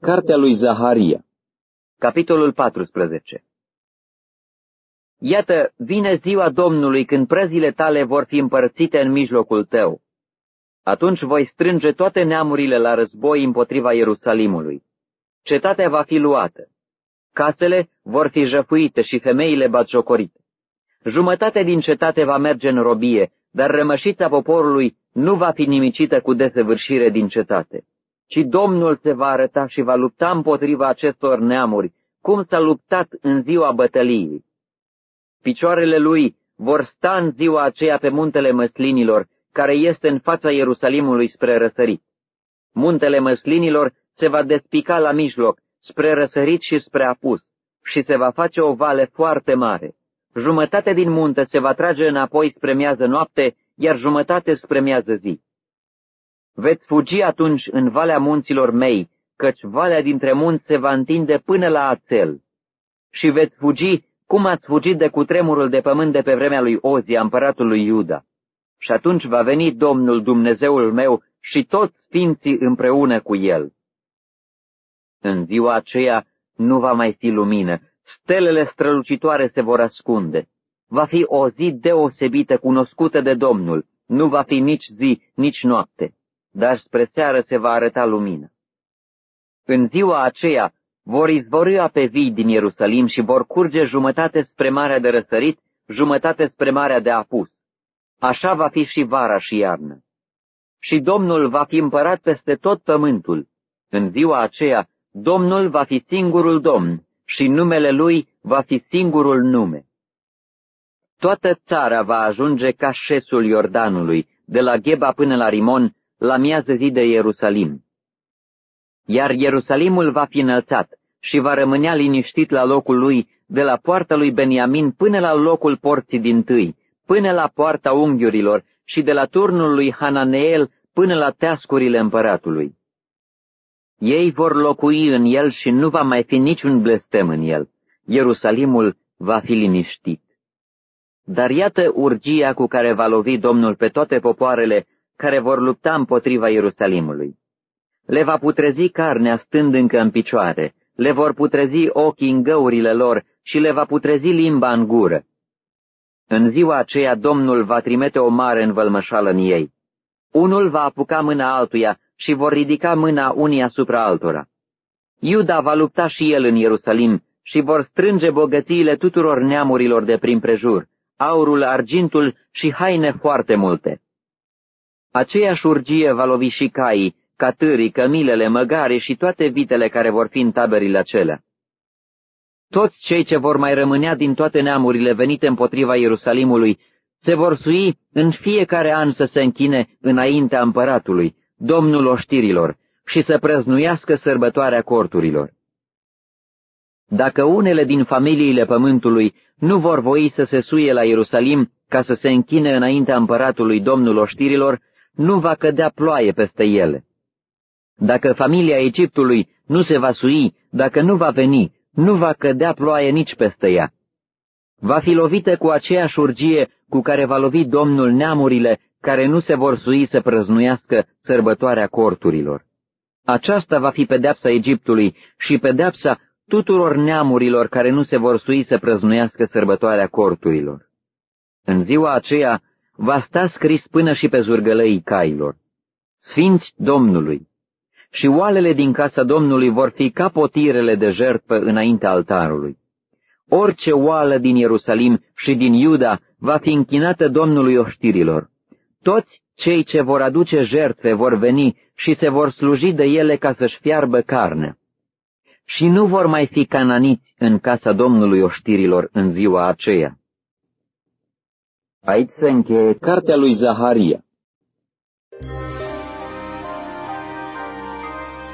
Cartea lui Zaharia. Capitolul 14. Iată, vine ziua Domnului când prăzile tale vor fi împărțite în mijlocul tău. Atunci voi strânge toate neamurile la război împotriva Ierusalimului. Cetatea va fi luată. Casele vor fi jăfuite și femeile batjocorite. Jumătate din cetate va merge în robie, dar rămășița poporului nu va fi nimicită cu desăvârșire din cetate, ci Domnul se va arăta și va lupta împotriva acestor neamuri, cum s-a luptat în ziua bătăliei. Picioarele lui vor sta în ziua aceea pe muntele măslinilor, care este în fața Ierusalimului spre răsărit. Muntele măslinilor se va despica la mijloc, spre răsărit și spre apus, și se va face o vale foarte mare. Jumătate din munte se va trage înapoi spre miază noapte, iar jumătate spre miază zi. Veți fugi atunci în valea munților mei, căci valea dintre munți se va întinde până la Ațel. Și veți fugi cum ați fugit de cutremurul de pământ de pe vremea lui Ozia, împăratul lui Iuda. Și atunci va veni Domnul Dumnezeul meu și toți sfinții împreună cu el. În ziua aceea nu va mai fi lumină, stelele strălucitoare se vor ascunde. Va fi o zi deosebită, cunoscută de Domnul, nu va fi nici zi, nici noapte, dar spre seară se va arăta lumină. În ziua aceea vor izvorî ape vii din Ierusalim și vor curge jumătate spre Marea de Răsărit, jumătate spre Marea de Apus. Așa va fi și vara și iarnă. Și Domnul va fi împărat peste tot pământul. În ziua aceea, Domnul va fi singurul Domn și numele Lui va fi singurul nume. Toată țara va ajunge ca șesul Iordanului, de la Gheba până la Rimon, la miază zi de Ierusalim. Iar Ierusalimul va fi înălțat și va rămânea liniștit la locul lui, de la poarta lui Beniamin până la locul porții dintâi, până la poarta unghiurilor și de la turnul lui Hananeel până la teascurile împăratului. Ei vor locui în el și nu va mai fi niciun blestem în el. Ierusalimul va fi liniștit. Dar iată urgia cu care va lovi Domnul pe toate popoarele care vor lupta împotriva Ierusalimului. Le va putrezi carnea stând încă în picioare, le vor putrezi ochii în găurile lor și le va putrezi limba în gură. În ziua aceea Domnul va trimite o mare învălmășală în ei. Unul va apuca mâna altuia și vor ridica mâna unii asupra altora. Iuda va lupta și el în Ierusalim și vor strânge bogățiile tuturor neamurilor de prin prejur, aurul, argintul și haine foarte multe. Aceeași urgie va lovi și caii, catârii, cămilele, măgarii și toate vitele care vor fi în taberile acelea. Toți cei ce vor mai rămânea din toate neamurile venite împotriva Ierusalimului se vor sui în fiecare an să se închine înaintea împăratului, Domnul oștirilor, și să prăznuiască sărbătoarea corturilor. Dacă unele din familiile pământului nu vor voi să se suie la Ierusalim ca să se închine înaintea împăratului, Domnul oștirilor, nu va cădea ploaie peste ele. Dacă familia Egiptului nu se va sui, dacă nu va veni, nu va cădea ploaie nici peste ea. Va fi lovită cu aceeași urgie cu care va lovi Domnul neamurile care nu se vor sui să prăznuiască sărbătoarea corturilor. Aceasta va fi pedeapsa Egiptului și pedeapsa tuturor neamurilor care nu se vor sui să prăznuiască sărbătoarea corturilor. În ziua aceea va sta scris până și pe zurgălăii cailor: Sfinți Domnului. Și oalele din casa Domnului vor fi ca potirele de jertfă înaintea altarului. Orice oală din Ierusalim și din Iuda va fi închinată Domnului oștirilor. Toți cei ce vor aduce jertfe vor veni și se vor sluji de ele ca să-și fiarbă carne. Și nu vor mai fi cananiți în casa Domnului oștirilor în ziua aceea. Aici se încheie Cartea lui Zaharia.